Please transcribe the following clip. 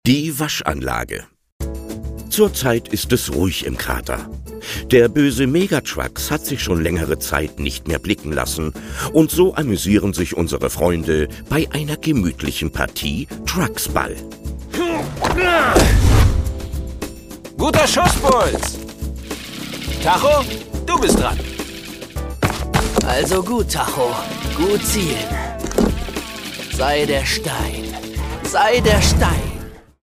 Die Waschanlage. Zurzeit ist es ruhig im Krater. Der böse Megatrucks hat sich schon längere Zeit nicht mehr blicken lassen und so amüsieren sich unsere Freunde bei einer gemütlichen Partie Trucksball. Guter Schusspuls! Tacho, du bist dran. Also gut, Tacho. Gut zielen. Sei der Stein. Sei der Stein.